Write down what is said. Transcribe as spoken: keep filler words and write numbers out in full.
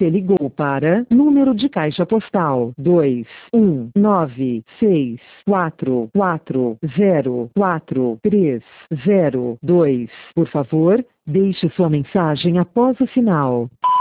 Você ligou para número de caixa postal dois um nove seis quatro quatro zero quatro três zero dois. Por favor, deixe sua mensagem após o sinal.